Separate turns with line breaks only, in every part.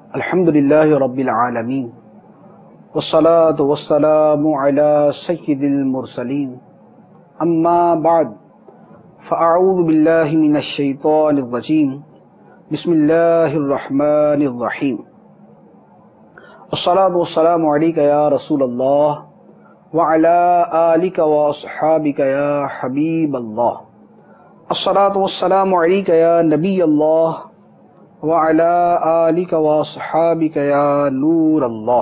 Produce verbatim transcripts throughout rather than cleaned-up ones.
الحمد للہ رب العالمین والصلاة والسلام علی سید المرسلین اما بعد فاعوذ باللہ من الشیطان الرجیم بسم اللہ الرحمن الرحیم الصلاة والسلام علیک یا رسول اللہ وعلی آلک واصحابک یا حبیب اللہ الصلاة والسلام علیک یا نبی اللہ وعلى آلك وصحابك يا نور اللہ۔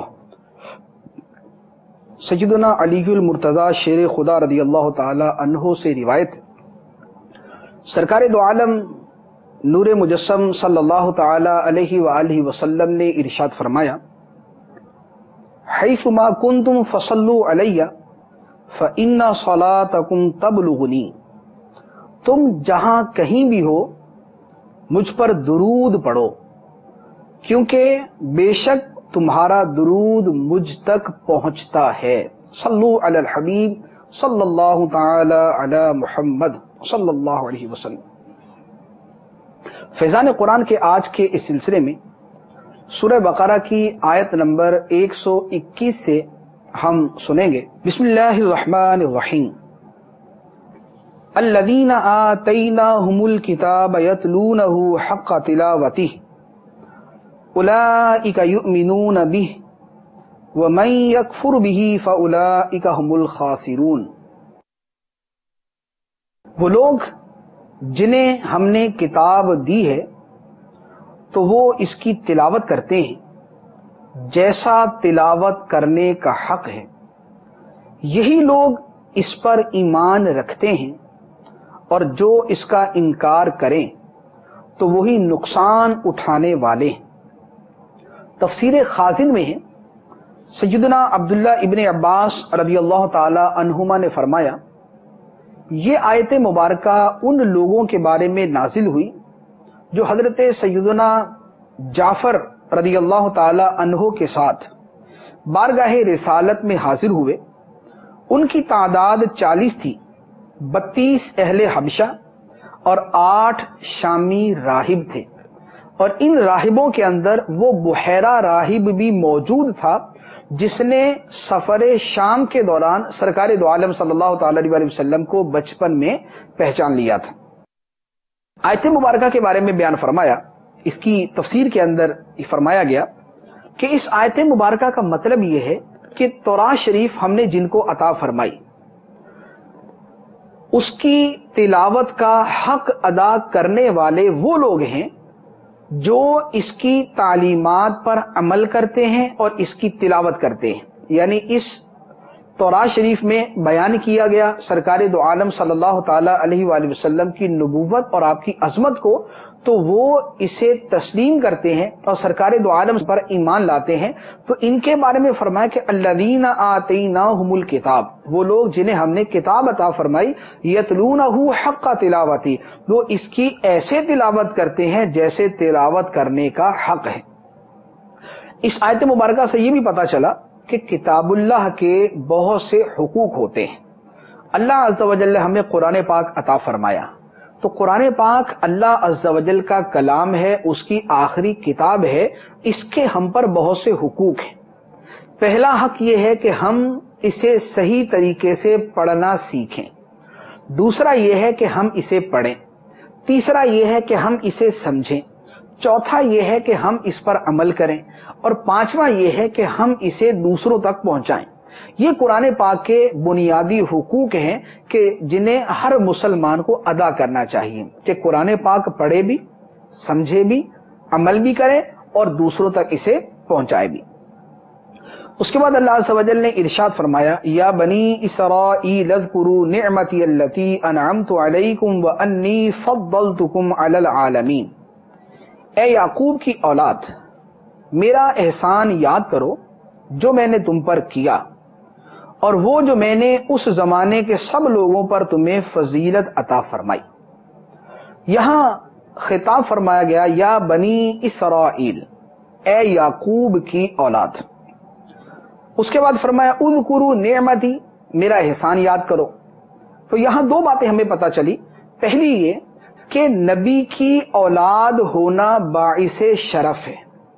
سیدنا علی المرتضی شیر خدا رضی اللہ تعالی عنہ سے روایت، سرکار دو عالم نور مجسم صلی اللہ تعالی علیہ وآلہ وسلم نے ارشاد فرمایا، حیثما کنتم فصلوا علی فإن صلاتکم تبلغنی، تم جہاں کہیں بھی ہو مجھ پر درود پڑھو کیونکہ بے شک تمہارا درود مجھ تک پہنچتا ہے۔ صلو علی الحبیب صلی اللہ تعالی علی محمد صلی اللہ علیہ وسلم۔ فیضان قرآن کے آج کے اس سلسلے میں سورہ بقرہ کی آیت نمبر ایک سو اکیس سے ہم سنیں گے۔ بسم اللہ الرحمن الرحیم۔ الذین آتیناہم الکتاب یتلونہ حق تلاوتہ اولئک یؤمنون بہ ومن یکفر بہ فاولئک ھم الخاسرون۔ وہ لوگ جنہیں ہم نے کتاب دی ہے تو وہ اس کی تلاوت کرتے ہیں جیسا تلاوت کرنے کا حق ہے، یہی لوگ اس پر ایمان رکھتے ہیں، اور جو اس کا انکار کریں تو وہی نقصان اٹھانے والے ہیں۔ تفسیر خازن میں ہے، سیدنا عبداللہ ابن عباس رضی اللہ تعالی عنہما نے فرمایا، یہ آیت مبارکہ ان لوگوں کے بارے میں نازل ہوئی جو حضرت سیدنا جعفر رضی اللہ تعالی عنہ کے ساتھ بارگاہ رسالت میں حاضر ہوئے۔ ان کی تعداد چالیس تھی، بتیس اہل حبشہ اور آٹھ شامی راہب تھے، اور ان راہبوں کے اندر وہ بحیرہ راہب بھی موجود تھا جس نے سفر شام کے دوران سرکار دو عالم صلی اللہ تعالی علیہ وسلم کو بچپن میں پہچان لیا تھا۔ آیت مبارکہ کے بارے میں بیان فرمایا، اس کی تفسیر کے اندر فرمایا گیا کہ اس آیت مبارکہ کا مطلب یہ ہے کہ تورات شریف ہم نے جن کو عطا فرمائی اس کی تلاوت کا حق ادا کرنے والے وہ لوگ ہیں جو اس کی تعلیمات پر عمل کرتے ہیں اور اس کی تلاوت کرتے ہیں۔ یعنی اس تورات شریف میں بیان کیا گیا سرکار دو عالم صلی اللہ تعالی علیہ وآلہ وسلم کی نبوت اور آپ کی عظمت کو، تو وہ اسے تسلیم کرتے ہیں اور سرکار دو عالم پر ایمان لاتے ہیں۔ تو ان کے بارے میں فرمایا کہ الذین آتیناہم الکتاب، وہ لوگ جنہیں ہم نے کتاب عطا فرمائی، یتلونہ حق تلاوتی، وہ اس کی ایسے تلاوت کرتے ہیں جیسے تلاوت کرنے کا حق ہے۔ اس آیت مبارکہ سے یہ بھی پتہ چلا کہ کتاب اللہ کے بہت سے حقوق ہوتے ہیں۔ اللہ عز و جل ہمیں قرآن پاک عطا فرمایا، تو قرآن پاک اللہ عز و جل کا کلام ہے، اس کی آخری کتاب ہے، اس کے ہم پر بہت سے حقوق ہیں۔ پہلا حق یہ ہے کہ ہم اسے صحیح طریقے سے پڑھنا سیکھیں، دوسرا یہ ہے کہ ہم اسے پڑھیں، تیسرا یہ ہے کہ ہم اسے سمجھیں، چوتھا یہ ہے کہ ہم اس پر عمل کریں، اور پانچواں یہ ہے کہ ہم اسے دوسروں تک پہنچائیں۔ یہ قرآن پاک کے بنیادی حقوق ہیں کہ جنہیں ہر مسلمان کو ادا کرنا چاہیے، کہ قرآن پاک پڑھے بھی، سمجھے بھی، عمل بھی کرے اور دوسروں تک اسے پہنچائے بھی۔ اس کے بعد اللہ عز و جل نے ارشاد فرمایا، یا بنی اسرائیل اذکروا نعمتی التی انعمت علیکم وانی فضلتکم علی العالمین۔ اے یعقوب کی اولاد، میرا احسان یاد کرو جو میں نے تم پر کیا، اور وہ جو میں نے اس زمانے کے سب لوگوں پر تمہیں فضیلت عطا فرمائی۔ یہاں خطاب فرمایا گیا، یا بنی اسرائیل، اے یعقوب کی اولاد۔ اس کے بعد فرمایا، اذکروا نعمتی، میرا احسان یاد کرو۔ تو یہاں دو باتیں ہمیں پتہ چلی۔ پہلی یہ کہ نبی کی اولاد ہونا باعث شرف ہے،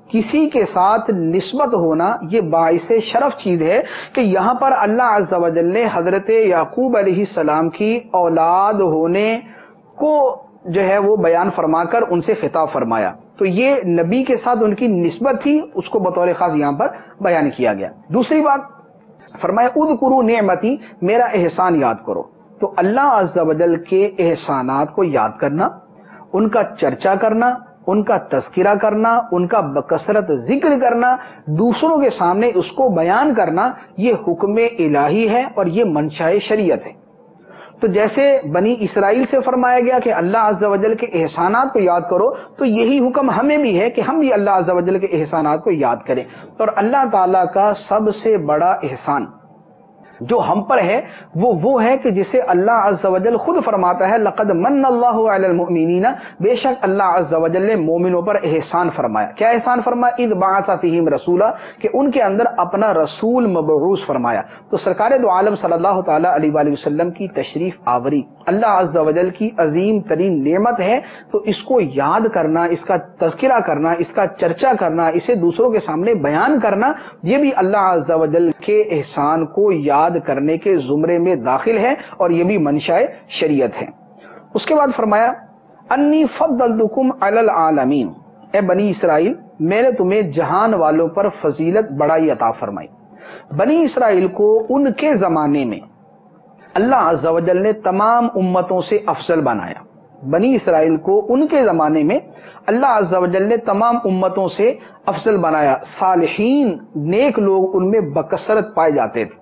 کسی کے ساتھ نسبت ہونا یہ باعث شرف چیز ہے کہ یہاں پر اللہ عز و جل نے حضرت یعقوب علیہ السلام کی اولاد ہونے کو جو ہے وہ بیان فرما کر ان سے خطاب فرمایا. تو یہ نبی کے ساتھ ان کی نسبت تھی، اس کو بطور خاص یہاں پر بیان کیا گیا. دوسری بات فرمایا اذکروا نعمتی، میرا احسان یاد کرو. تو اللہ عز و جل کے احسانات کو یاد کرنا، ان کا چرچا کرنا، ان کا تذکرہ کرنا، ان کا بکثرت ذکر کرنا، دوسروں کے سامنے اس کو بیان کرنا، یہ حکم الہی ہے اور یہ منشاء شریعت ہے. تو جیسے بنی اسرائیل سے فرمایا گیا کہ اللہ عز و جل کے احسانات کو یاد کرو، تو یہی حکم ہمیں بھی ہے کہ ہم بھی اللہ عز و جل کے احسانات کو یاد کریں. اور اللہ تعالیٰ کا سب سے بڑا احسان جو ہم پر ہے وہ وہ ہے کہ جسے اللہ عز و جل خود فرماتا ہے لقد من اللہ علی المؤمنین، بے شک اللہ عز و جل نے مومنوں پر احسان فرمایا. کیا احسان فرمایا؟ اذ بعث فیہم رسولا، کہ ان کے اندر اپنا رسول مبعوث فرمایا. تو سرکار دو عالم صلی اللہ تعالی علیہ وآلہ وسلم کی تشریف آوری اللہ عز و جل کی عظیم ترین نعمت ہے. تو اس کو یاد کرنا، اس کا تذکرہ کرنا، اس کا چرچا کرنا، اسے دوسروں کے سامنے بیان کرنا، یہ بھی اللہ عز و جل کے احسان کو یاد کرنے کے زمرے میں داخل ہے اور یہ بھی منشاء شریعت ہے. اس کے بعد فرمایا انی فضلتکم علی العالمین، اے بنی اسرائیل میں نے تمہیں جہان والوں پر فضیلت بڑائی عطا فرمائی. بنی اسرائیل کو ان کے زمانے میں اللہ عز و جل نے تمام امتوں سے افضل بنایا. بنی اسرائیل کو ان کے زمانے میں اللہ عز و جل نے تمام امتوں سے افضل بنایا. صالحین نیک لوگ ان میں بکثرت پائے جاتے تھے.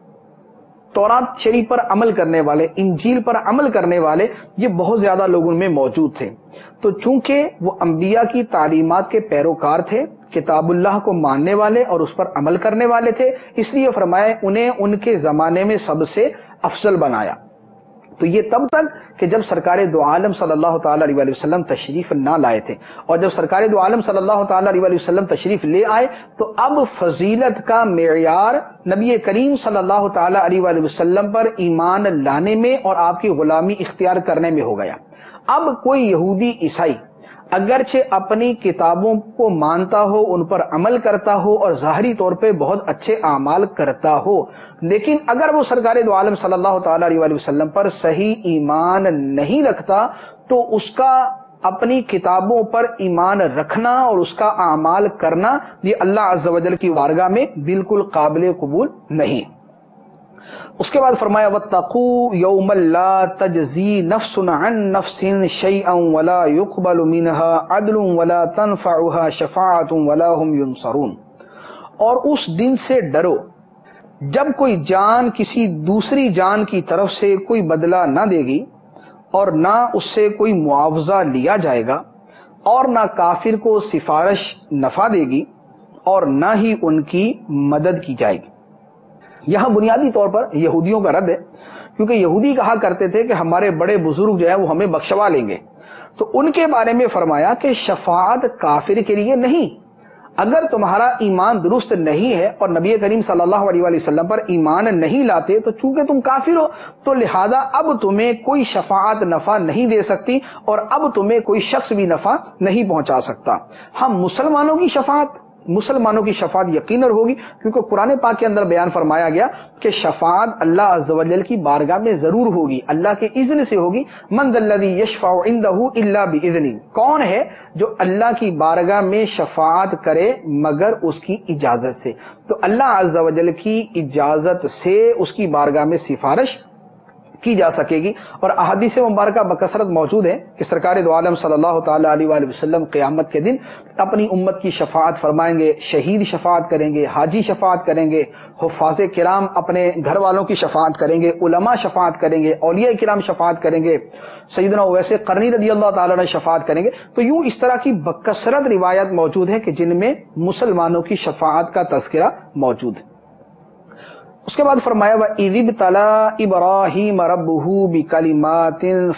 تورات شریف پر عمل کرنے والے، انجیل پر عمل کرنے والے، یہ بہت زیادہ لوگ ان میں موجود تھے. تو چونکہ وہ انبیاء کی تعلیمات کے پیروکار تھے، کتاب اللہ کو ماننے والے اور اس پر عمل کرنے والے تھے، اس لیے فرمایا انہیں ان کے زمانے میں سب سے افضل بنایا. تو یہ تب تک کہ جب سرکار دو عالم صلی اللہ تعالی علیہ وآلہ وسلم تشریف نہ لائے تھے، اور جب سرکار دو عالم صلی اللہ تعالی علیہ وآلہ وسلم تشریف لے آئے تو اب فضیلت کا معیار نبی کریم صلی اللہ تعالی علیہ وآلہ وسلم پر ایمان لانے میں اور آپ کی غلامی اختیار کرنے میں ہو گیا. اب کوئی یہودی عیسائی اگرچہ اپنی کتابوں کو مانتا ہو، ان پر عمل کرتا ہو اور ظاہری طور پہ بہت اچھے اعمال کرتا ہو، لیکن اگر وہ سرکار دو عالم صلی اللہ تعالی علیہ وآلہ وسلم پر صحیح ایمان نہیں رکھتا تو اس کا اپنی کتابوں پر ایمان رکھنا اور اس کا اعمال کرنا یہ اللہ عز و جل کی بارگاہ میں بالکل قابل قبول نہیں. اس کے بعد فرمایا واتقوا یوما لا تجزی نفس عن نفس شیئا ولا يقبل منها عدل ولا تنفعها شفاعت ولا هم ينصرون، اور اس دن سے ڈرو جب کوئی جان کسی دوسری جان کی طرف سے کوئی بدلہ نہ دے گی اور نہ اس سے کوئی معاوضہ لیا جائے گا، اور نہ کافر کو سفارش نفع دے گی اور نہ ہی ان کی مدد کی جائے گی. یہاں بنیادی طور پر یہودیوں کا رد ہے، کیونکہ یہودی کہا کرتے تھے کہ ہمارے بڑے بزرگ جو ہے وہ ہمیں بخشوا لیں گے. تو ان کے بارے میں فرمایا کہ شفاعت کافر کے لیے نہیں. اگر تمہارا ایمان درست نہیں ہے اور نبی کریم صلی اللہ علیہ وآلہ وسلم پر ایمان نہیں لاتے تو چونکہ تم کافر ہو تو لہذا اب تمہیں کوئی شفاعت نفع نہیں دے سکتی اور اب تمہیں کوئی شخص بھی نفع نہیں پہنچا سکتا. ہم مسلمانوں کی شفاعت مسلمانوں کی شفاعت یقیناً ہوگی، کیونکہ قرآن پاک کے اندر بیان فرمایا گیا کہ شفاعت اللہ عز و جل کی بارگاہ میں ضرور ہوگی، اللہ کے اذن سے ہوگی. من ذا الذی یشفع عندہ الا باذنہ، کون ہے جو اللہ کی بارگاہ میں شفاعت کرے مگر اس کی اجازت سے. تو اللہ عز و جل کی اجازت سے اس کی بارگاہ میں سفارش کی جا سکے گی. اور احادیث مبارکہ بکثرت موجود ہے کہ سرکار دو عالم صلی اللہ تعالی علیہ وآلہ وسلم قیامت کے دن اپنی امت کی شفاعت فرمائیں گے، شہید شفاعت کریں گے، حاجی شفاعت کریں گے، حفاظ کرام اپنے گھر والوں کی شفاعت کریں گے، علماء شفاعت کریں گے، اولیاء کرام شفاعت کریں گے، سیدنا اویس قرنی رضی اللہ تعالی عنہ شفاعت کریں گے. تو یوں اس طرح کی بکثرت روایات موجود ہیں کہ جن میں مسلمانوں کی شفاعت کا تذکرہ موجود ہے. اس کے بعد فرمایا وَإِذِ ابْتَلَىٰ إِبْرَاهِيمَ رَبُّهُ بِكَلِمَاتٍ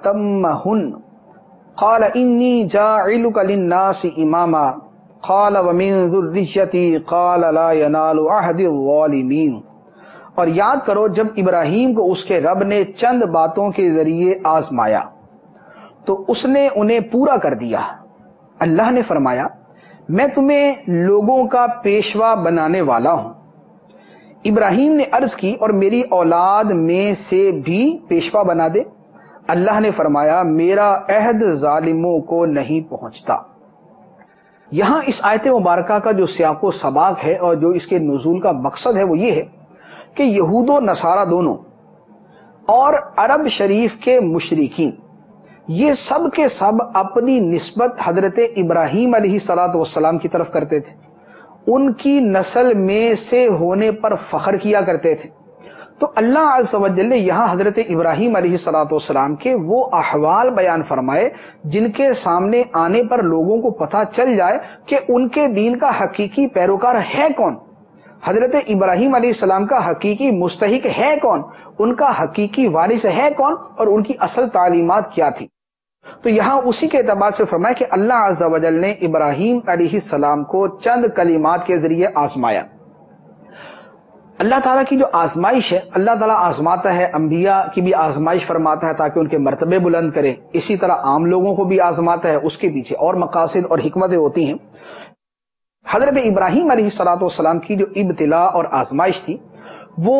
فَأَتَمَّهُنَّ قَالَ إِنِّي جَاعِلُكَ لِلنَّاسِ إِمَامًا قَالَ وَمِن ذُرِّيَّتِي قَالَ لَا يَنَالُ عَهْدِ الظَّالِمِينَ. اور یاد کرو جب ابراہیم کو اس کے رب نے چند باتوں کے ذریعے آزمایا تو اس نے انہیں پورا کر دیا. اللہ نے فرمایا میں تمہیں لوگوں کا پیشوا بنانے والا ہوں۔ ابراہیم نے عرض کی اور میری اولاد میں سے بھی پیشوا بنا دے۔ اللہ نے فرمایا میرا عہد ظالموں کو نہیں پہنچتا۔ یہاں اس آیت مبارکہ کا جو سیاق و سباق ہے اور جو اس کے نزول کا مقصد ہے وہ یہ ہے کہ یہود و نصارہ دونوں اور عرب شریف کے مشرکین یہ سب کے سب اپنی نسبت حضرت ابراہیم علیہ الصلوۃ والسلام کی طرف کرتے تھے، ان کی نسل میں سے ہونے پر فخر کیا کرتے تھے۔ تو اللہ عز و جل نے یہاں حضرت ابراہیم علیہ الصلوۃ والسلام کے وہ احوال بیان فرمائے جن کے سامنے آنے پر لوگوں کو پتہ چل جائے کہ ان کے دین کا حقیقی پیروکار ہے کون، حضرت ابراہیم علیہ السلام کا حقیقی مستحق ہے کون، ان کا حقیقی وارث ہے کون، اور ان کی اصل تعلیمات کیا تھی۔ تو یہاں اسی کے اعتبار سے فرمایا کہ اللہ عز و جل نے ابراہیم علیہ السلام کو چند کلمات کے ذریعے آزمایا۔ اللہ تعالیٰ کی جو آزمائش ہے، اللہ تعالیٰ آزماتا ہے، انبیاء کی بھی آزمائش فرماتا ہے تاکہ ان کے مرتبے بلند کرے، اسی طرح عام لوگوں کو بھی آزماتا ہے، اس کے پیچھے اور مقاصد اور حکمتیں ہوتی ہیں۔ حضرت ابراہیم علیہ الصلوۃ والسلام کی جو ابتلا اور آزمائش تھی وہ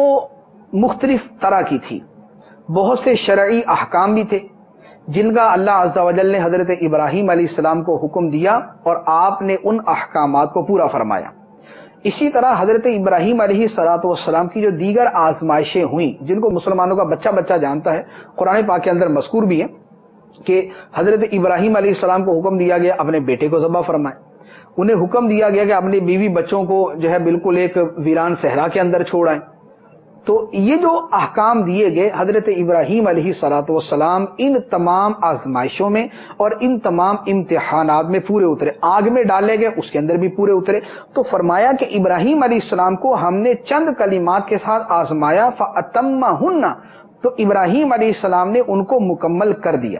مختلف طرح کی تھی، بہت سے شرعی احکام بھی تھے جن کا اللہ عز و جل نے حضرت ابراہیم علیہ السلام کو حکم دیا اور آپ نے ان احکامات کو پورا فرمایا۔ اسی طرح حضرت ابراہیم علیہ الصلوۃ والسلام کی جو دیگر آزمائشیں ہوئیں جن کو مسلمانوں کا بچہ بچہ جانتا ہے، قرآن پاک کے اندر مذکور بھی ہے کہ حضرت ابراہیم علیہ السلام کو حکم دیا گیا اپنے بیٹے کو ذبح فرمائے، انہیں حکم دیا گیا کہ اپنی بیوی بچوں کو جو ہے بالکل ایک ویران صحرا کے اندر چھوڑائیں۔ تو یہ جو احکام دیے گئے، حضرت ابراہیم علیہ الصلوۃ والسلام ان تمام آزمائشوں میں اور ان تمام امتحانات میں پورے اترے، آگ میں ڈالے گئے اس کے اندر بھی پورے اترے۔ تو فرمایا کہ ابراہیم علیہ السلام کو ہم نے چند کلمات کے ساتھ آزمایا، فَأَتَمَّهُنَّ، تو ابراہیم علیہ السلام نے ان کو مکمل کر دیا۔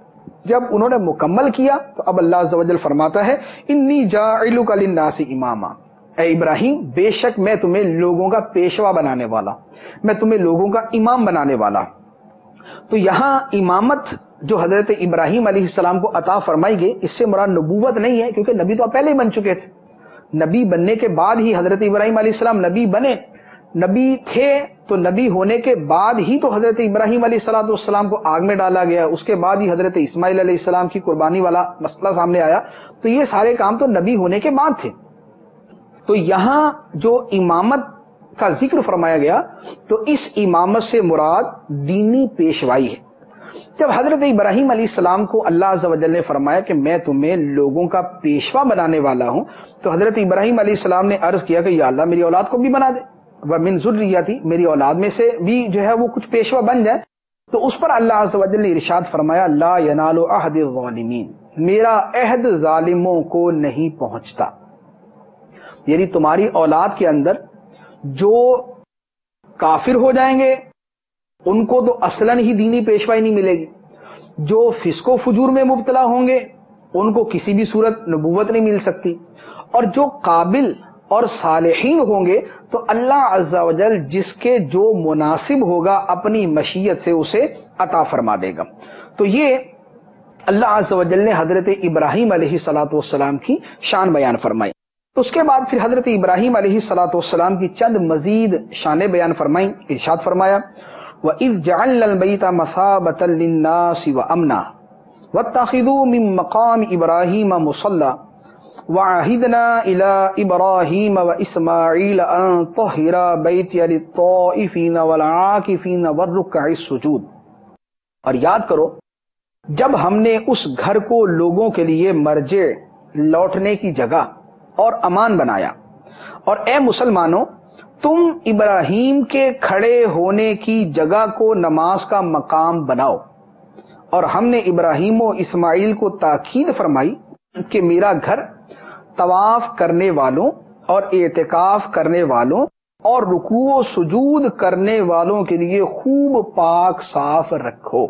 جب انہوں نے مکمل کیا تو اب اللہ عز و جل فرماتا ہے انی جاعلک للناس اماما، اے ابراہیم بے شک میں تمہیں لوگوں کا پیشوا بنانے والا، میں تمہیں لوگوں کا امام بنانے والا۔ تو یہاں امامت جو حضرت ابراہیم علیہ السلام کو عطا فرمائی گئی، اس سے مراد نبوت نہیں ہے، کیونکہ نبی تو آپ پہلے ہی بن چکے تھے، نبی بننے کے بعد ہی حضرت ابراہیم علیہ السلام نبی بنے، نبی تھے تو نبی ہونے کے بعد ہی تو حضرت ابراہیم علیہ الصلوۃ والسلام کو آگ میں ڈالا گیا، اس کے بعد ہی حضرت اسماعیل علیہ السلام کی قربانی والا مسئلہ سامنے آیا، تو یہ سارے کام تو نبی ہونے کے بعد تھے۔ تو یہاں جو امامت کا ذکر فرمایا گیا تو اس امامت سے مراد دینی پیشوائی ہے۔ جب حضرت ابراہیم علیہ السلام کو اللہ عز و جل نے فرمایا کہ میں تمہیں لوگوں کا پیشوا بنانے والا ہوں، تو حضرت ابراہیم علیہ السلام نے عرض کیا کہ یا اللہ میری اولاد کو بھی بنا دے، وَمِن ذُرِّيَّتِي، میری اولاد میں سے بھی جو ہے وہ کچھ پیشوا بن جائے۔ تو اس پر اللہ عز و جل نے ارشاد فرمایا لا ینال عہد الظالمین، میرا عہد ظالموں کو نہیں پہنچتا، یعنی تمہاری اولاد کے اندر جو کافر ہو جائیں گے ان کو تو اصلاً ہی دینی پیشوائی نہیں ملے گی، جو فسق و فجور میں مبتلا ہوں گے ان کو کسی بھی صورت نبوت نہیں مل سکتی، اور جو قابل اور صالحین ہوں گے تو اللہ عز و جل جس کے جو مناسب ہوگا اپنی مشیت سے اسے عطا فرما دے گا۔ تو یہ اللہ عز و جل نے حضرت ابراہیم علیہ الصلوۃ والسلام کی شان بیان فرمائی۔ اس کے بعد پھر حضرت ابراہیم علیہ الصلوۃ والسلام کی چند مزید شانیں بیان فرمائیں۔ ارشاد فرمایا وَإِذْ جَعَلْنَا الْبَيْتَ مَثَابَةً لِلنَّاسِ وَأَمْنًا وَاتَّخِذُوا مِن مَّقَامِ إِبْرَاهِيمَ مُصَلًّى وَعَهِدْنَا إِلَىٰ إِبْرَاهِيمَ وَإِسْمَاعِيلَ أَن طَهِّرَا بَيْتِيَ لِلطَّائِفِينَ وَالْعَاكِفِينَ وَالرُّكَّعِ السُّجُودِ۔ اور یاد کرو جب ہم نے اس گھر کو لوگوں کے لیے مرجع، لوٹنے کی جگہ اور امان بنایا، اور اے مسلمانوں تم ابراہیم کے کھڑے ہونے کی جگہ کو نماز کا مقام بناؤ، اور ہم نے ابراہیم و اسماعیل کو تاکید فرمائی کہ میرا گھر طواف کرنے والوں اور اعتکاف کرنے والوں اور رکوع و سجود کرنے والوں کے لیے خوب پاک صاف رکھو۔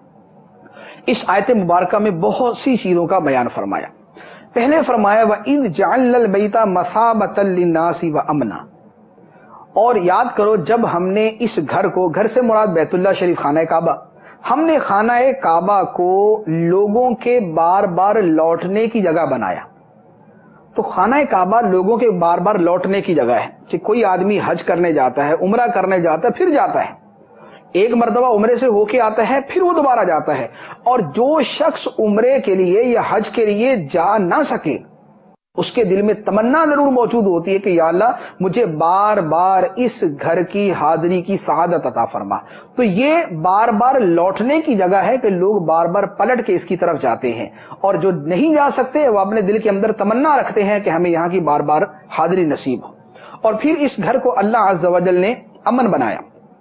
اس آیت مبارکہ میں بہت سی چیزوں کا بیان فرمایا۔ پہلے فرمایا وَإِذْ جَعَلْنَا الْبَيْتَ مَثَابَةً لِلنَّاسِ وَأَمْنًا، اور یاد کرو جب ہم نے اس گھر کو، گھر سے مراد بیت اللہ شریف خانہ کعبہ، ہم نے خانہ کعبہ کو لوگوں کے بار بار لوٹنے کی جگہ بنایا۔ تو خانہ کعبہ لوگوں کے بار بار لوٹنے کی جگہ ہے کہ کوئی آدمی حج کرنے جاتا ہے، عمرہ کرنے جاتا ہے، پھر جاتا ہے، ایک مرتبہ عمرے سے ہو کے آتا ہے، پھر وہ دوبارہ جاتا ہے۔ اور جو شخص عمرے کے لیے یا حج کے لیے جا نہ سکے، اس کے دل میں تمنا ضرور موجود ہوتی ہے کہ یا اللہ مجھے بار بار اس گھر کی حاضری کی سعادت عطا فرما۔ تو یہ بار بار لوٹنے کی جگہ ہے کہ لوگ بار بار پلٹ کے اس کی طرف جاتے ہیں، اور جو نہیں جا سکتے وہ اپنے دل کے اندر تمنا رکھتے ہیں کہ ہمیں یہاں کی بار بار حاضری نصیب ہو۔ اور پھر اس گھر کو اللہ عز و جل نے امن بنایا۔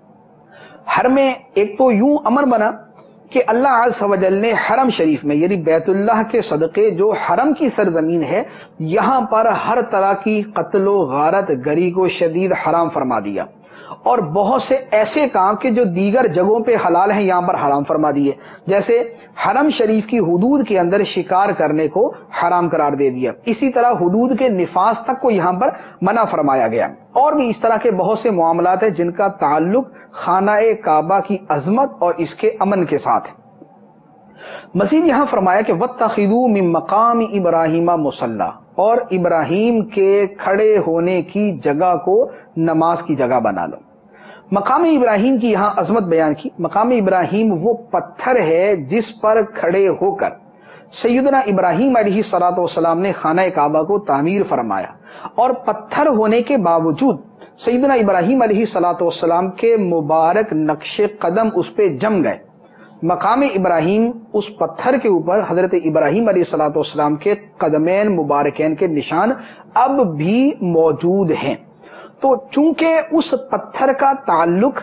ہر میں ایک تو یوں امن بنا کہ اللہ عز و جل نے حرم شریف میں، یعنی بیت اللہ کے صدقے جو حرم کی سرزمین ہے، یہاں پر ہر طرح کی قتل و غارت گری کو شدید حرام فرما دیا، اور بہت سے ایسے کام کہ جو دیگر جگہوں پہ حلال ہیں یہاں پر حرام فرما دیے، جیسے حرم شریف کی حدود کے اندر شکار کرنے کو حرام قرار دے دیا، اسی طرح حدود کے نفاذ تک کو یہاں پر منع فرمایا گیا، اور بھی اس طرح کے بہت سے معاملات ہیں جن کا تعلق خانہ کعبہ کی عظمت اور اس کے امن کے ساتھ ہے۔ مزید یہاں فرمایا کہ وَاتَّخِذُوا مِن مَّقَامِ إِبْرَاهِيمَ مُصَلًّى، اور ابراہیم کے کھڑے ہونے کی جگہ کو نماز کی جگہ بنا لو۔ مقام ابراہیم کی یہاں عظمت بیان کی۔ مقام ابراہیم وہ پتھر ہے جس پر کھڑے ہو کر سیدنا ابراہیم علیہ الصلوۃ والسلام نے خانہ کعبہ کو تعمیر فرمایا، اور پتھر ہونے کے باوجود سیدنا ابراہیم علیہ الصلوۃ والسلام کے مبارک نقش قدم اس پہ جم گئے۔ مقام ابراہیم اس پتھر کے اوپر حضرت ابراہیم علیہ الصلوۃ والسلام کے قدمین مبارکین کے نشان اب بھی موجود ہیں۔ تو چونکہ اس پتھر کا تعلق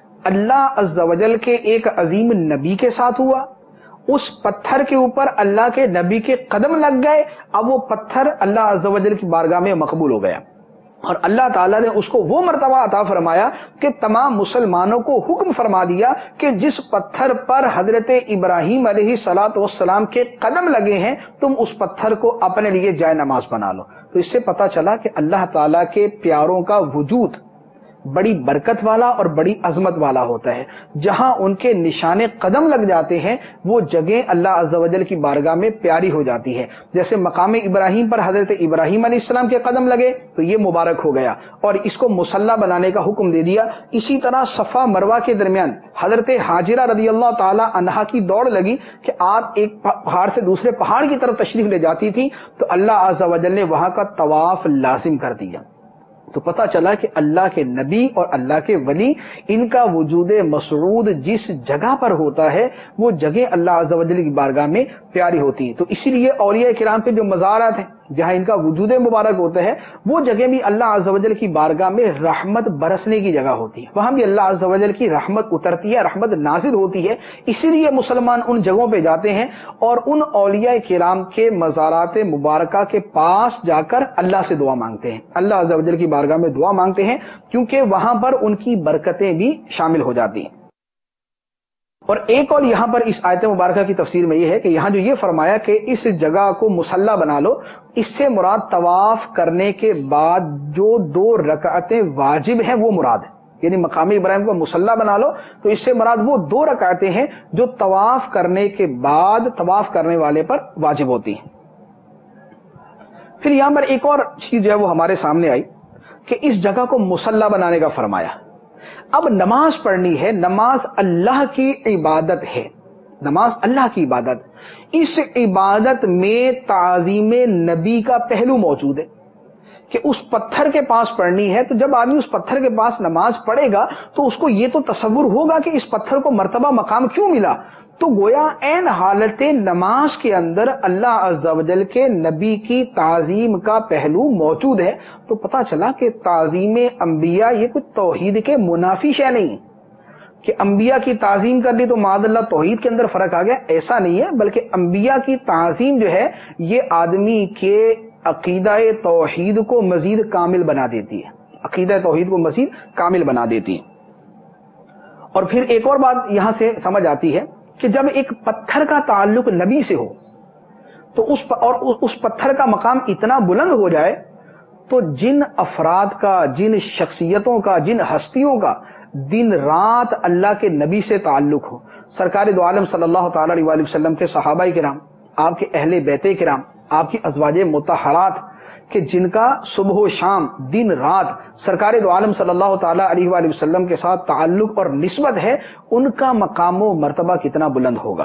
اللہ عز و جل کے ایک عظیم نبی کے ساتھ ہوا، اس پتھر کے اوپر اللہ کے نبی کے قدم لگ گئے، اب وہ پتھر اللہ عز و جل کی بارگاہ میں مقبول ہو گیا، اور اللہ تعالیٰ نے اس کو وہ مرتبہ عطا فرمایا کہ تمام مسلمانوں کو حکم فرما دیا کہ جس پتھر پر حضرت ابراہیم علیہ الصلوۃ والسلام کے قدم لگے ہیں تم اس پتھر کو اپنے لیے جائے نماز بنا لو۔ تو اس سے پتہ چلا کہ اللہ تعالیٰ کے پیاروں کا وجود بڑی برکت والا اور بڑی عظمت والا ہوتا ہے۔ جہاں ان کے نشان قدم لگ جاتے ہیں وہ جگہ اللہ عز و جل کی بارگاہ میں پیاری ہو جاتی ہے۔ جیسے مقام ابراہیم پر حضرت ابراہیم علیہ السلام کے قدم لگے تو یہ مبارک ہو گیا اور اس کو مصلی بنانے کا حکم دے دیا۔ اسی طرح صفا مروہ کے درمیان حضرت حاجرہ رضی اللہ تعالی عنہا کی دوڑ لگی کہ آپ ایک پہاڑ سے دوسرے پہاڑ کی طرف تشریف لے جاتی تھی، تو اللہ عز و جل نے وہاں کا طواف لازم کر دیا۔ تو پتہ چلا کہ اللہ کے نبی اور اللہ کے ولی، ان کا وجود مسعود جس جگہ پر ہوتا ہے وہ جگہ اللہ عز و جل کی بارگاہ میں پیاری ہوتی ہے۔ تو اسی لیے اولیاء کرام کے جو مزارات ہیں جہاں ان کا وجود مبارک ہوتا ہے وہ جگہ بھی اللہ عز و جل کی بارگاہ میں رحمت برسنے کی جگہ ہوتی ہے، وہاں بھی اللہ عز و جل کی رحمت اترتی ہے، رحمت نازل ہوتی ہے۔ اسی لیے مسلمان ان جگہوں پہ جاتے ہیں اور ان اولیاء کرام کے مزارات مبارکہ کے پاس جا کر اللہ سے دعا مانگتے ہیں، اللہ عز و جل کی بارگاہ میں دعا مانگتے ہیں، کیونکہ وہاں پر ان کی برکتیں بھی شامل ہو جاتی ہیں۔ اور ایک اور یہاں پر اس آیت مبارکہ کی تفسیر میں یہ ہے کہ یہاں جو یہ فرمایا کہ اس جگہ کو مصلی بنا لو، اس سے مراد طواف کرنے کے بعد جو دو رکعتیں واجب ہیں وہ مراد ہے، یعنی مقام ابراہیم کو مصلی بنا لو تو اس سے مراد وہ دو رکعتیں ہیں جو طواف کرنے کے بعد طواف کرنے والے پر واجب ہوتی ہیں۔ پھر یہاں پر ایک اور چیز جو ہے وہ ہمارے سامنے آئی کہ اس جگہ کو مصلی بنانے کا فرمایا۔ اب نماز پڑھنی ہے، نماز اللہ کی عبادت ہے، نماز اللہ کی عبادت، اس عبادت میں تعظیم نبی کا پہلو موجود ہے کہ اس پتھر کے پاس پڑھنی ہے۔ تو جب آدمی اس پتھر کے پاس نماز پڑھے گا تو اس کو یہ تو تصور ہوگا کہ اس پتھر کو مرتبہ مقام کیوں ملا، تو گویا عین حالت نماز کے اندر اللہ عز و جل کے نبی کی تعظیم کا پہلو موجود ہے۔ تو پتہ چلا کہ تعظیم انبیاء یہ کوئی توحید کے منافی شے نہیں کہ انبیاء کی تعظیم کر لی تو معاذ اللہ توحید کے اندر فرق آ گیا، ایسا نہیں ہے، بلکہ انبیاء کی تعظیم جو ہے یہ آدمی کے عقیدہ توحید کو مزید کامل بنا دیتی ہے، عقیدہ توحید کو مزید کامل بنا دیتی ہے۔ اور پھر ایک اور بات یہاں سے سمجھ آتی ہے کہ جب ایک پتھر کا تعلق نبی سے ہو تو اس اور اس پتھر کا مقام اتنا بلند ہو جائے تو جن افراد کا، جن شخصیتوں کا، جن ہستیوں کا دن رات اللہ کے نبی سے تعلق ہو، سرکار دو عالم صلی اللہ تعالی علیہ وسلم کے صحابہ کرام، آپ کے اہل بیت کرام، آپ کی ازواج مطہرات، کہ جن کا صبح و شام دن رات سرکار دو عالم صلی اللہ تعالی علیہ وآلہ وسلم کے ساتھ تعلق اور نسبت ہے، ان کا مقام و مرتبہ کتنا بلند ہوگا۔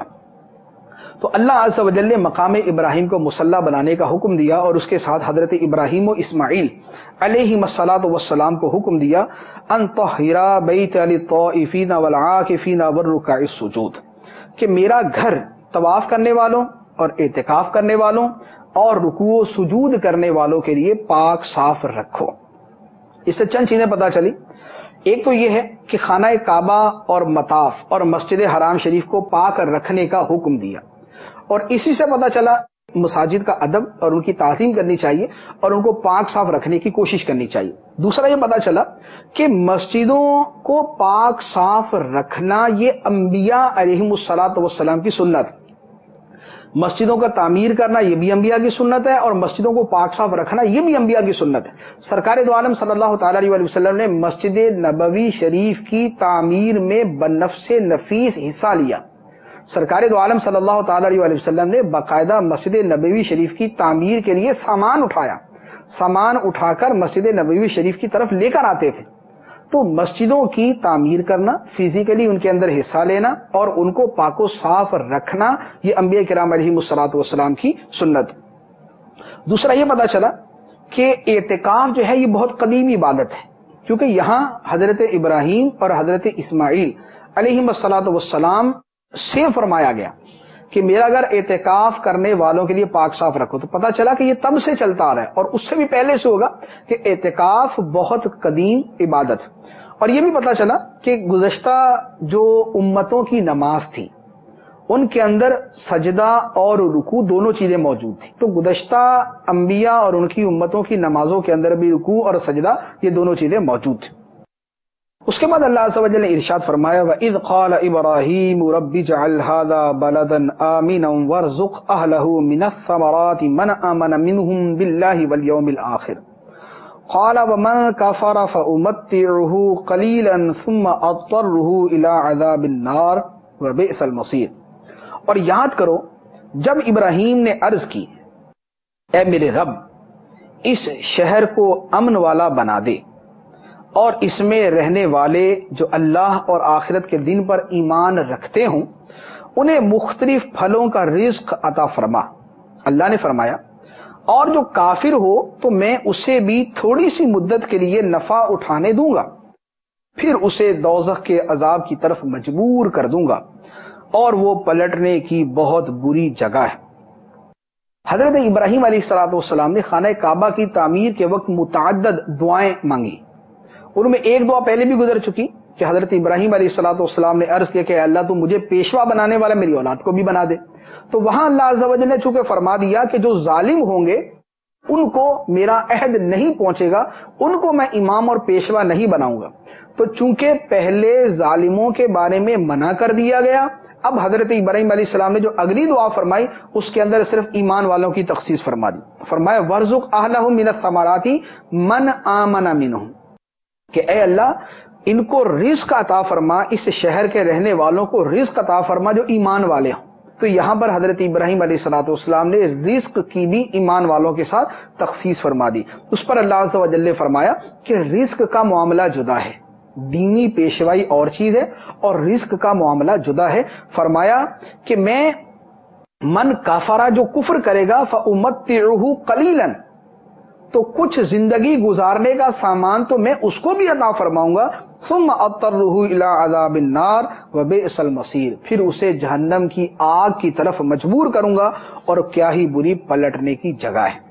تو اللہ عز و جل نے مقام ابراہیم کو مصلی بنانے کا حکم دیا، اور اس کے ساتھ حضرت ابراہیم و اسماعیل علیہ الصلاۃ والسلام کو حکم دیا ان طہرا بیت للطائفین والعاکفین والرکع السجود، کہ میرا گھر طواف کرنے والوں اور اعتکاف کرنے والوں اور رکوع و سجود کرنے والوں کے لیے پاک صاف رکھو۔ اس سے چند چیزیں پتہ چلی۔ ایک تو یہ ہے کہ خانہ کعبہ اور مطاف اور مسجد حرام شریف کو پاک رکھنے کا حکم دیا، اور اسی سے پتہ چلا مساجد کا ادب اور ان کی تعظیم کرنی چاہیے اور ان کو پاک صاف رکھنے کی کوشش کرنی چاہیے۔ دوسرا یہ پتہ چلا کہ مسجدوں کو پاک صاف رکھنا یہ انبیاء علیہم الصلاۃ والسلام کی سنت، مسجدوں کا تعمیر کرنا یہ بھی انبیاء کی سنت ہے، اور مسجدوں کو پاک صاف رکھنا یہ بھی انبیاء کی سنت ہے۔ سرکار دو عالم صلی اللہ تعالی علیہ وسلم نے مسجد نبوی شریف کی تعمیر میں بنفس نفیس حصہ لیا۔ سرکار دو عالم صلی اللہ تعالی علیہ وسلم نے باقاعدہ مسجد نبوی شریف کی تعمیر کے لیے سامان اٹھایا، سامان اٹھا کر مسجد نبوی شریف کی طرف لے کر آتے تھے۔ تو مسجدوں کی تعمیر کرنا، فزیکلی ان کے اندر حصہ لینا اور ان کو پاک و صاف رکھنا یہ انبیاء کرام علیہم الصلاۃ والسلام کی سنت۔ دوسرا یہ پتہ چلا کہ اعتکاف جو ہے یہ بہت قدیم عبادت ہے، کیونکہ یہاں حضرت ابراہیم اور حضرت اسماعیل علیہم الصلاۃ والسلام سے فرمایا گیا کہ میرا گھر اعتکاف کرنے والوں کے لیے پاک صاف رکھو۔ تو پتہ چلا کہ یہ تب سے چلتا آ رہا ہے، اور اس سے بھی پہلے سے ہوگا کہ اعتکاف بہت قدیم عبادت۔ اور یہ بھی پتہ چلا کہ گزشتہ جو امتوں کی نماز تھی ان کے اندر سجدہ اور رکوع دونوں چیزیں موجود تھیں، تو گزشتہ انبیاء اور ان کی امتوں کی نمازوں کے اندر بھی رکوع اور سجدہ یہ دونوں چیزیں موجود تھیں۔ اس کے بعد اللہ عز و جل نے ارشاد فرمایا وَإِذْ قَالَ إِبْرَاهِيمُ رَبِّ اجْعَلْ هَذَا بَلَدًا آمِنًا وَارْزُقْ أَهْلَهُ مِنَ الثَّمَرَاتِ مَنْ آمَنَ مِنْهُمْ بِاللَّهِ وَالْيَوْمِ الْآخِرِ قَالَ وَمَنْ كَفَرَ فَأُمَتِّعُهُ قَلِيلًا ثُمَّ أَضْطَرُّهُ إِلَى عَذَابِ النَّارِ وَبِئْسَ الْمَصِيرُ۔ اور یاد کرو جب ابراہیم نے عرض کی اے میرے رب اس شہر کو امن والا بنا دے اور اس میں رہنے والے جو اللہ اور آخرت کے دن پر ایمان رکھتے ہوں انہیں مختلف پھلوں کا رزق عطا فرما۔ اللہ نے فرمایا اور جو کافر ہو تو میں اسے بھی تھوڑی سی مدت کے لیے نفع اٹھانے دوں گا، پھر اسے دوزخ کے عذاب کی طرف مجبور کر دوں گا، اور وہ پلٹنے کی بہت بری جگہ ہے۔ حضرت ابراہیم علیہ الصلوۃ والسلام نے خانہ کعبہ کی تعمیر کے وقت متعدد دعائیں مانگی، ان میں ایک دعا پہلے بھی گزر چکی کہ حضرت ابراہیم علیہ الصلوۃ والسلام نے عرض کیا کہ اللہ تو مجھے پیشوا بنانے والا میری اولاد کو بھی بنا دے۔ تو وہاں اللہ عز و جل نے چونکہ فرما دیا کہ جو ظالم ہوں گے ان کو میرا عہد نہیں پہنچے گا، ان کو میں امام اور پیشوا نہیں بناؤں گا، تو چونکہ پہلے ظالموں کے بارے میں منع کر دیا گیا، اب حضرت ابراہیم علیہ السلام نے جو اگلی دعا فرمائی اس کے اندر صرف ایمان والوں کی تخصیص فرما دی۔ فرمایا وَارْزُقْ أَهْلَهُ مِنَ الثَّمَرَاتِ مَنْ آمَنَ مِنْهُمْ، کہ اے اللہ ان کو رزق عطا فرما، اس شہر کے رہنے والوں کو رزق عطا فرما جو ایمان والے ہوں۔ تو یہاں پر حضرت ابراہیم علیہ الصلوۃ والسلام نے رزق کی بھی ایمان والوں کے ساتھ تخصیص فرما دی۔ اس پر اللہ عز و جل نے فرمایا کہ رزق کا معاملہ جدا ہے، دینی پیشوائی اور چیز ہے اور رزق کا معاملہ جدا ہے۔ فرمایا کہ میں من کافرہ جو کفر کرے گا فَأُمَتِّعُهُ قَلِيلًا، تو کچھ زندگی گزارنے کا سامان تو میں اس کو بھی عطا فرماؤں گا، ثم اضطرہ الی عذاب النار وبئس المصیر، پھر اسے جہنم کی آگ کی طرف مجبور کروں گا اور کیا ہی بری پلٹنے کی جگہ ہے۔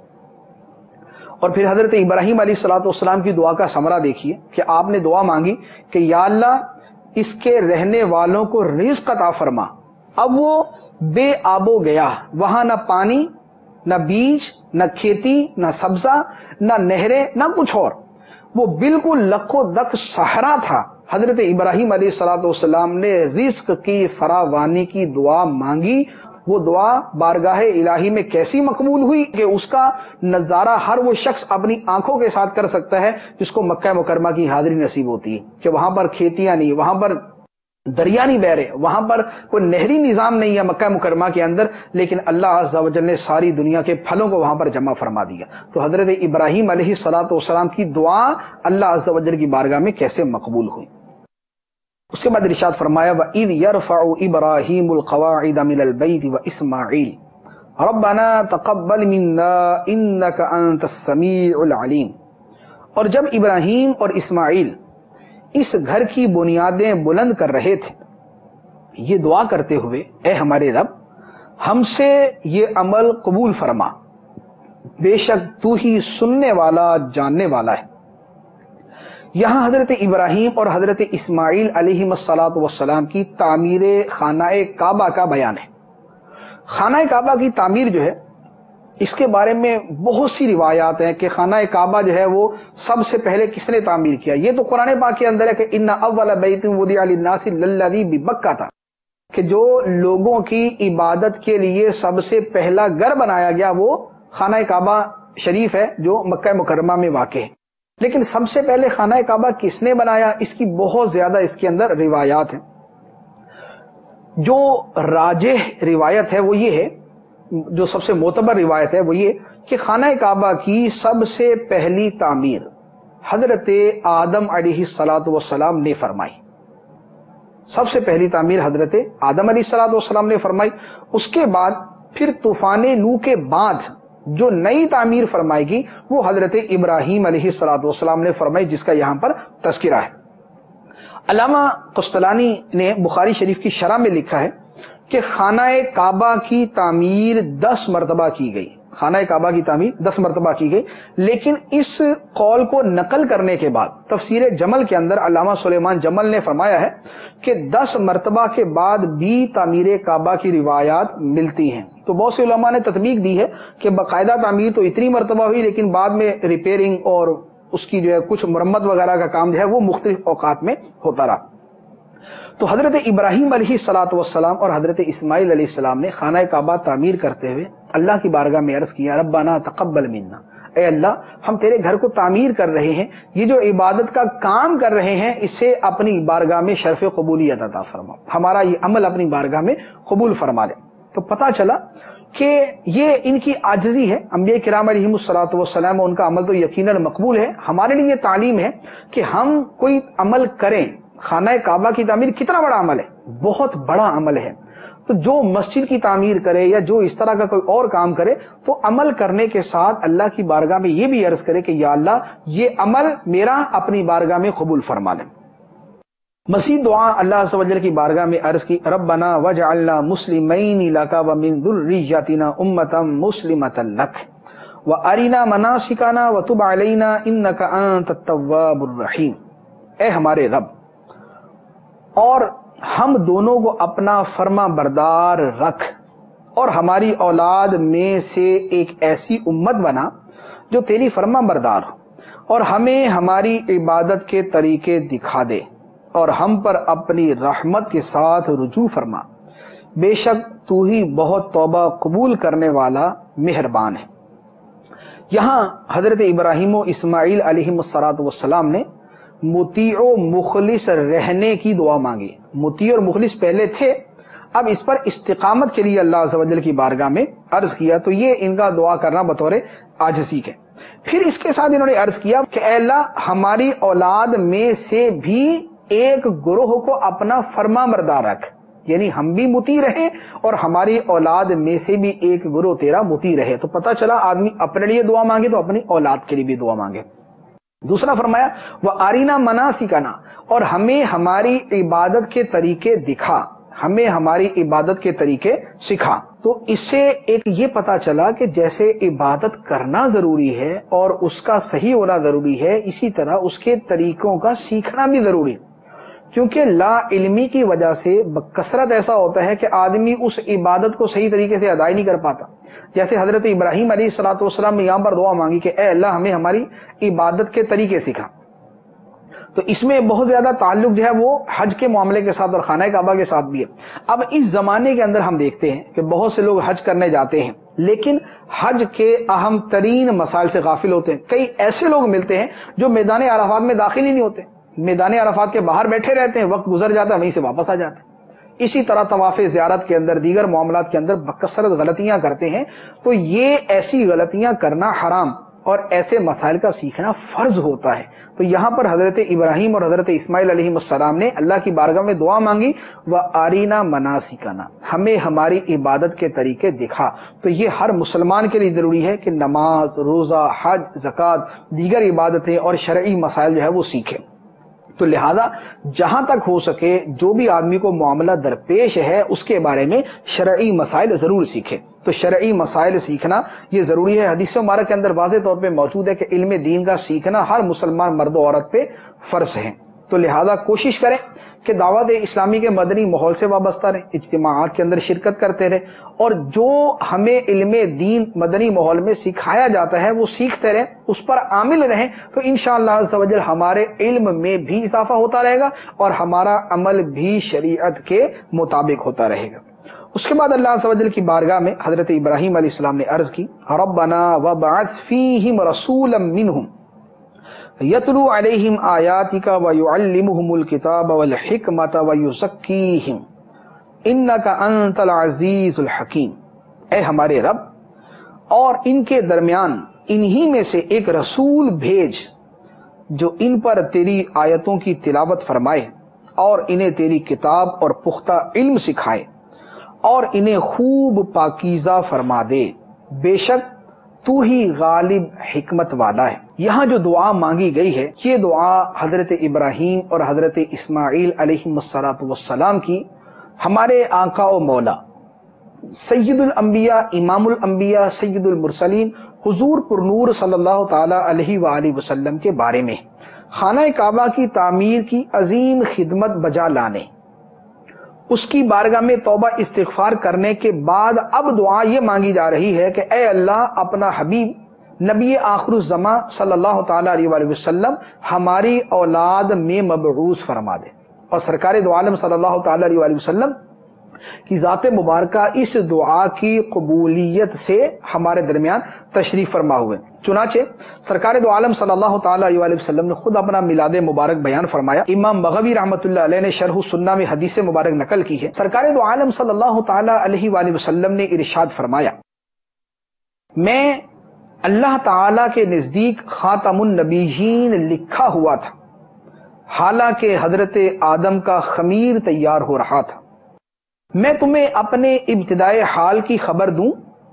اور پھر حضرت ابراہیم علیہ الصلوۃ والسلام کی دعا کا ثمرہ دیکھیے کہ آپ نے دعا مانگی کہ یا اللہ اس کے رہنے والوں کو رزق عطا فرما۔ اب وہ بے آب و گیا، وہاں نہ پانی، نہ بیج، نہ کھیتی، نہ سبزہ، نہ نہریں، نہ کچھ اور، وہ بالکل لق و دق صحرا تھا۔ حضرت ابراہیم علیہ الصلوۃ والسلام نے رزق کی فراوانی کی دعا مانگی۔ وہ دعا بارگاہ الہی میں کیسی مقبول ہوئی کہ اس کا نظارہ ہر وہ شخص اپنی آنکھوں کے ساتھ کر سکتا ہے جس کو مکہ مکرمہ کی حاضری نصیب ہوتی ہے، کہ وہاں پر کھیتیاں نہیں، وہاں پر دریا نہیں بہ رہے، وہاں پر کوئی نہری نظام نہیں ہے مکہ مکرمہ کے اندر، لیکن اللہ عز و جل نے ساری دنیا کے پھلوں کو وہاں پر جمع فرما دیا۔ تو حضرت ابراہیم علیہ الصلوۃ والسلام کی دعا اللہ عز و جل کی بارگاہ میں کیسے مقبول ہوئی؟ اس کے بعد ارشاد فرمایا وَإِذْ يَرْفَعُ إِبْرَاهِيمُ الْقَوَاعِدَ مِنَ الْبَيْتِ وَإِسْمَاعِيلُ رَبَّنَا تَقَبَّلْ مِنَّا إِنَّكَ أَنْتَ السَّمِيعُ الْعَلِيمُ۔ اور جب ابراہیم اور اسماعیل اس گھر کی بنیادیں بلند کر رہے تھے، یہ دعا کرتے ہوئے اے ہمارے رب ہم سے یہ عمل قبول فرما، بے شک تو ہی سننے والا جاننے والا ہے۔ یہاں حضرت ابراہیم اور حضرت اسماعیل علیہ الصلوۃ والسلام کی تعمیر خانہ کعبہ کا بیان ہے۔ خانہ کعبہ کی تعمیر جو ہے اس کے بارے میں بہت سی روایات ہیں کہ خانہ کعبہ جو ہے وہ سب سے پہلے کس نے تعمیر کیا۔ یہ تو قرآن پاک کے اندر ہے کہ ان اول بیت وضع للناس للذی ببکہ تھا، کہ جو لوگوں کی عبادت کے لیے سب سے پہلا گھر بنایا گیا وہ خانہ کعبہ شریف ہے جو مکہ مکرمہ میں واقع ہے۔ لیکن سب سے پہلے خانہ کعبہ کس نے بنایا، اس کی بہت زیادہ اس کے اندر روایات ہیں۔ جو راجح روایت ہے وہ یہ ہے، جو سب سے معتبر روایت ہے وہ یہ کہ خانہ کعبہ کی سب سے پہلی تعمیر حضرت آدم علیہ الصلوۃ والسلام نے فرمائی۔ سب سے پہلی تعمیر حضرت آدم علیہ الصلوۃ والسلام نے فرمائی۔ اس کے بعد پھر طوفان نوح کے بعد جو نئی تعمیر فرمائے گی وہ حضرت ابراہیم علیہ الصلوۃ والسلام نے فرمائی، جس کا یہاں پر تذکرہ ہے۔ علامہ قسطلانی نے بخاری شریف کی شرح میں لکھا ہے کہ خانہ کعبہ کی تعمیر دس مرتبہ کی گئی، خانہ کعبہ کی تعمیر دس مرتبہ کی گئی، لیکن اس قول کو نقل کرنے کے بعد تفسیر جمل کے اندر علامہ سلیمان جمل نے فرمایا ہے کہ دس مرتبہ کے بعد بھی تعمیر کعبہ کی روایات ملتی ہیں۔ تو بہت سے علماء نے تطبیق دی ہے کہ باقاعدہ تعمیر تو اتنی مرتبہ ہوئی، لیکن بعد میں ریپیئرنگ اور اس کی جو ہے کچھ مرمت وغیرہ کا کام جو ہے وہ مختلف اوقات میں ہوتا رہا۔ تو حضرت ابراہیم علیہ الصلوۃ والسلام اور حضرت اسماعیل علیہ السلام نے خانہ کعبہ تعمیر کرتے ہوئے اللہ کی بارگاہ میں عرض کیا ربنا تقبل منا، اے اللہ ہم تیرے گھر کو تعمیر کر رہے ہیں، یہ جو عبادت کا کام کر رہے ہیں اسے اپنی بارگاہ میں شرف قبولیت عطا فرما، ہمارا یہ عمل اپنی بارگاہ میں قبول فرما لے۔ تو پتہ چلا کہ یہ ان کی عاجزی ہے۔ انبیاء کرام علیہم الصلوۃ والسلام ان کا عمل تو یقیناً مقبول ہے، ہمارے لیے یہ تعلیم ہے کہ ہم کوئی عمل کریں۔ خانہ کعبہ کی تعمیر کتنا بڑا عمل ہے، بہت بڑا عمل ہے۔ تو جو مسجد کی تعمیر کرے یا جو اس طرح کا کوئی اور کام کرے تو عمل کرنے کے ساتھ اللہ کی بارگاہ میں یہ بھی عرض کرے کہ یا اللہ یہ عمل میرا اپنی بارگاہ میں قبول فرما لے۔ مزید دعا اللہ عز و جل کی بارگاہ میں عرض کی ربنا وجعلنا مسلمین لک ومن ذریتنا امۃ مسلمۃ لک وارنا مناسکنا وتب علینا انک انت التواب الرحیم۔ اے ہمارے رب، اور ہم دونوں کو اپنا فرما بردار رکھ اور ہماری اولاد میں سے ایک ایسی امت بنا جو تیری فرما بردار ہو، اور ہمیں ہماری عبادت کے طریقے دکھا دے اور ہم پر اپنی رحمت کے ساتھ رجوع فرما، بے شک تو ہی بہت توبہ قبول کرنے والا مہربان ہے۔ یہاں حضرت ابراہیم و اسماعیل علیہ الصلوۃ والسلام نے مطیع و مخلص رہنے کی دعا مانگی۔ مطیع اور مخلص پہلے تھے، اب اس پر استقامت کے لیے اللہ عز و جل کی بارگاہ میں عرض کیا، تو یہ ان کا دعا کرنا بطور عاجزی کے۔ پھر اس کے ساتھ انہوں نے عرض کیا کہ اے اللہ ہماری اولاد میں سے بھی ایک گروہ کو اپنا فرما بردار رکھ، یعنی ہم بھی مطیع رہیں اور ہماری اولاد میں سے بھی ایک گروہ تیرا مطیع رہے۔ تو پتہ چلا آدمی اپنے لیے دعا مانگے تو اپنی اولاد کے لیے بھی دعا مانگے۔ دوسرا فرمایا وَأَرِنَا مَنَاسِكَنَا، اور ہمیں ہماری عبادت کے طریقے دکھا، ہمیں ہماری عبادت کے طریقے سکھا۔ تو اس سے ایک یہ پتا چلا کہ جیسے عبادت کرنا ضروری ہے اور اس کا صحیح ہونا ضروری ہے، اسی طرح اس کے طریقوں کا سیکھنا بھی ضروری ہے، کیونکہ لا علمی کی وجہ سے بکثرت ایسا ہوتا ہے کہ آدمی اس عبادت کو صحیح طریقے سے ادا نہیں کر پاتا۔ جیسے حضرت ابراہیم علیہ الصلوۃ والسلام نے یہاں پر دعا مانگی کہ اے اللہ ہمیں ہماری عبادت کے طریقے سکھا، تو اس میں بہت زیادہ تعلق جو ہے وہ حج کے معاملے کے ساتھ اور خانہ کعبہ کے ساتھ بھی ہے۔ اب اس زمانے کے اندر ہم دیکھتے ہیں کہ بہت سے لوگ حج کرنے جاتے ہیں لیکن حج کے اہم ترین مسائل سے غافل ہوتے ہیں۔ کئی ایسے لوگ ملتے ہیں جو میدان عرفات میں داخل ہی نہیں ہوتے، میدان عرفات کے باہر بیٹھے رہتے ہیں، وقت گزر جاتا ہے، وہیں سے واپس آ جاتے ہیں۔ اسی طرح طواف زیارت کے اندر، دیگر معاملات کے اندر بکثرت غلطیاں کرتے ہیں، تو یہ ایسی غلطیاں کرنا حرام اور ایسے مسائل کا سیکھنا فرض ہوتا ہے۔ تو یہاں پر حضرت ابراہیم اور حضرت اسماعیل علیہ السلام نے اللہ کی بارگاہ میں دعا مانگی، وَأَرِنَا مَنَاسِكَنَا، ہمیں ہماری عبادت کے طریقے دکھا۔ تو یہ ہر مسلمان کے لیے ضروری ہے کہ نماز، روزہ، حج، زکوٰۃ، دیگر عبادتیں اور شرعی مسائل جو ہے وہ سیکھے۔ تو لہذا جہاں تک ہو سکے جو بھی آدمی کو معاملہ درپیش ہے اس کے بارے میں شرعی مسائل ضرور سیکھے۔ تو شرعی مسائل سیکھنا یہ ضروری ہے۔ حدیث مبارک کے اندر واضح طور پہ موجود ہے کہ علم دین کا سیکھنا ہر مسلمان مرد و عورت پہ فرض ہے۔ تو لہذا کوشش کریں کہ دعوت اسلامی کے مدنی ماحول سے وابستہ رہیں، اجتماعات کے اندر شرکت کرتے رہیں، اور جو ہمیں علم دین مدنی ماحول میں سکھایا جاتا ہے وہ سیکھتے رہیں، اس پر عامل رہیں، تو انشاءاللہ عز و جل ہمارے علم میں بھی اضافہ ہوتا رہے گا اور ہمارا عمل بھی شریعت کے مطابق ہوتا رہے گا۔ اس کے بعد اللہ عز و جل کی بارگاہ میں حضرت ابراہیم علیہ السلام نے عرض کی، ربنا وبعث فیہم رسولا منہم یتلو علیہم آیاتک ویعلمہم الکتاب والحکمت ویزکیہم انک انت العزیز الحکیم۔ اے ہمارے رب، اور ان کے درمیان انہی میں سے ایک رسول بھیج جو ان پر تیری آیتوں کی تلاوت فرمائے اور انہیں تیری کتاب اور پختہ علم سکھائے اور انہیں خوب پاکیزہ فرما دے، بے شک تو ہی غالب حکمت والا ہے۔ یہاں جو دعا مانگی گئی ہے یہ دعا حضرت ابراہیم اور حضرت اسماعیل علیہ الصلاۃ والسلام کی ہمارے آقا و مولا سید الانبیاء، امام الانبیاء، سید المرسلین حضور پرنور صلی اللہ تعالی علیہ وآلہ وسلم کے بارے میں خانہ کعبہ کی تعمیر کی عظیم خدمت بجا لانے، اس کی بارگاہ میں توبہ استغفار کرنے کے بعد اب دعا یہ مانگی جا رہی ہے کہ اے اللہ اپنا حبیب نبی آخر الزماں صلی اللہ تعالی علیہ وآلہ وسلم ہماری اولاد میں مبعوث فرما دے، اور سرکار دو عالم صلی اللہ تعالی علیہ وآلہ وسلم کی ذات مبارکہ اس دعا کی قبولیت سے ہمارے درمیان تشریف فرما ہوئے۔ چنانچہ سرکار دو عالم صلی اللہ تعالی علیہ وآلہ وسلم نے خود اپنا میلاد مبارک بیان فرمایا۔ امام بغوی رحمۃ اللہ علیہ نے شرح السنہ میں حدیث مبارک نقل کی ہے۔ سرکار دو عالم صلی اللہ تعالی علیہ وآلہ وسلم نے ارشاد فرمایا، میں اللہ تعالی کے نزدیک خاتم النبیین لکھا ہوا تھا حالانکہ حضرت آدم کا خمیر تیار ہو رہا تھا۔ میں تمہیں اپنے ابتدائے حال کی خبر دوں؟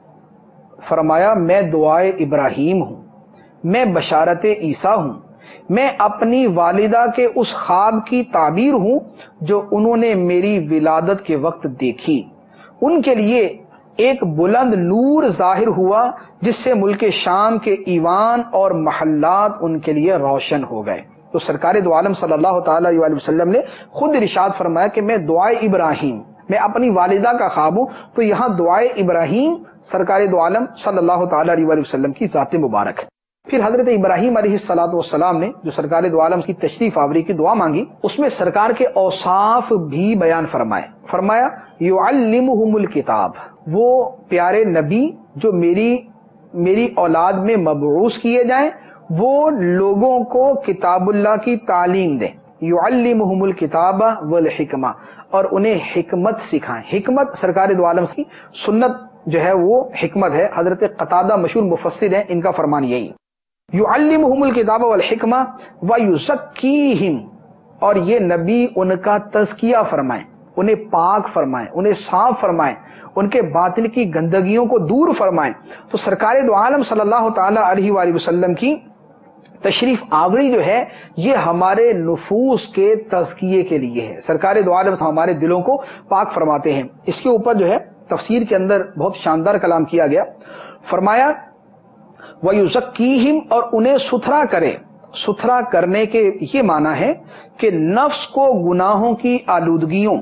فرمایا، میں دعائے ابراہیم ہوں، میں بشارت عیسیٰ ہوں، میں اپنی والدہ کے اس خواب کی تعبیر ہوں جو انہوں نے میری ولادت کے وقت دیکھی۔ ان کے لیے ایک بلند نور ظاہر ہوا جس سے ملک شام کے ایوان اور محلات ان کے لیے روشن ہو گئے۔ تو سرکار دو عالم صلی اللہ تعالی علیہ وسلم نے خود ارشاد فرمایا کہ میں دعائے ابراہیم، میں اپنی والدہ کا خواب ہوں۔ تو یہاں دعائے ابراہیم سرکار دو عالم صلی اللہ تعالی علیہ وسلم کی ذات مبارک ہے۔ پھر حضرت ابراہیم علیہ الصلوۃ والسلام نے جو سرکار دو عالم کی تشریف آوری کی دعا مانگی، اس میں سرکار کے اوصاف بھی بیان فرمائے۔ فرمایا، یعلمہم الکتاب، وہ پیارے نبی جو میری میری اولاد میں مبعوث کیے جائیں وہ لوگوں کو کتاب اللہ کی تعلیم دیں، یعلمہم الکتاب والحکمہ، اور انہیں حکمت سکھائیں۔ حکمت سرکار دو عالم کی سنت جو ہے وہ حکمت ہے۔ حضرت قتادہ مشہور مفسر ہیں، ان کا فرمان یہی، یعلمہم الکتاب والحکمہ ویزکیہم، اور یہ نبی ان کا تزکیہ فرمائیں، انہیں پاک فرمائیں، انہیں صاف فرمائیں، ان کے باطن کی گندگیوں کو دور فرمائیں۔ تو سرکار دو عالم صلی اللہ تعالی علیہ وآلہ وسلم کی تشریف آوری جو ہے یہ ہمارے نفوس کے تزکیے کے لیے ہے۔ سرکار دو عالم ہمارے دلوں کو پاک فرماتے ہیں۔ اس کے اوپر جو ہے تفسیر کے اندر بہت شاندار کلام کیا گیا۔ فرمایا، وَيُزَكِّيهِمْ، اور انہیں ستھرا کرے۔ ستھرا کرنے کے یہ معنی ہے کہ نفس کو گناہوں کی آلودگیوں،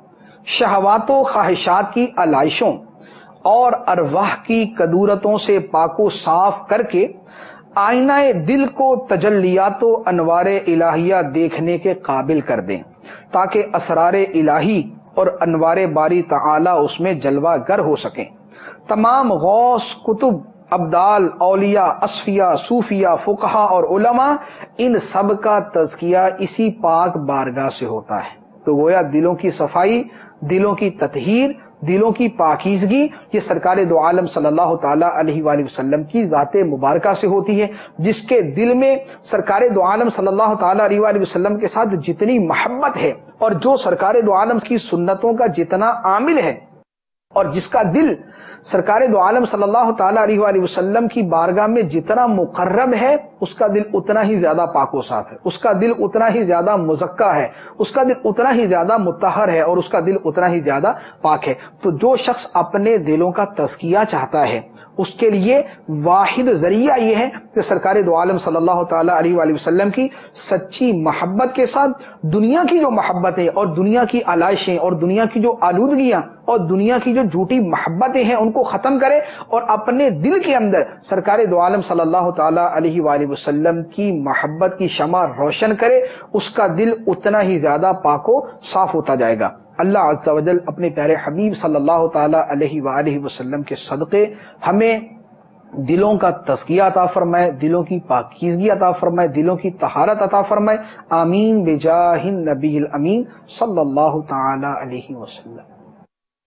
شہوات و خواہشات کی علائشوں اور ارواح کی کدورتوں سے پاک و صاف کر کے آئینہ دل کو تجلیات و انوار الہیہ دیکھنے کے قابل کر دیں، تاکہ اسرار الہی اور انوار باری تعالی اس میں جلوہ گر ہو سکیں۔ تمام غوث، کتب ابدال، اولیاء، اصفیاء، صوفیاء، فقہا اور علماء، ان سب کا تزکیہ اسی پاک بارگاہ سے ہوتا ہے۔ تو گویا دلوں کی صفائی، دلوں کی تطہیر، دلوں کی پاکیزگی یہ سرکار دو عالم صلی اللہ تعالی علیہ وآلہ وسلم کی ذات مبارکہ سے ہوتی ہے۔ جس کے دل میں سرکار دو عالم صلی اللہ تعالی علیہ وآلہ وسلم کے ساتھ جتنی محبت ہے، اور جو سرکار دو عالم کی سنتوں کا جتنا عامل ہے، اور جس کا دل سرکار دو عالم صلی اللہ تعالی علیہ وآلہ وسلم کی بارگاہ میں جتنا مقرب ہے، اس کا دل اتنا ہی زیادہ پاک و صاف ہے، اس کا دل اتنا ہی زیادہ مزکہ ہے، اس کا دل اتنا ہی زیادہ مطہر ہے، اور اس کا دل اتنا ہی زیادہ پاک ہے۔ تو جو شخص اپنے دلوں کا تزکیہ چاہتا ہے، اس کے لیے واحد ذریعہ یہ ہے کہ سرکار دو عالم صلی اللہ تعالی علیہ وآلہ وسلم کی سچی محبت کے ساتھ دنیا کی جو محبتیں اور دنیا کی علائشیں اور دنیا کی جو آلودگیاں اور دنیا کی جو جھوٹی محبتیں ہیں ان کو ختم کرے، اور اپنے دل کے اندر سرکار دو عالم صلی اللہ تعالی علیہ وآلہ وسلم کی محبت کی شمع روشن کرے، اس کا دل اتنا ہی زیادہ پاک و صاف ہوتا جائے گا۔ اللہ عز و جل اپنے پیارے حبیب صلی اللہ تعالی علیہ وآلہ وسلم کے صدقے ہمیں دلوں کا تزکیہ عطا فرمائے، دلوں کی پاکیزگی عطا فرمائے، دلوں کی طہارت عطا فرمائے۔ آمین بجاہ النبی الامین صلی اللہ تعالی علیہ وسلم۔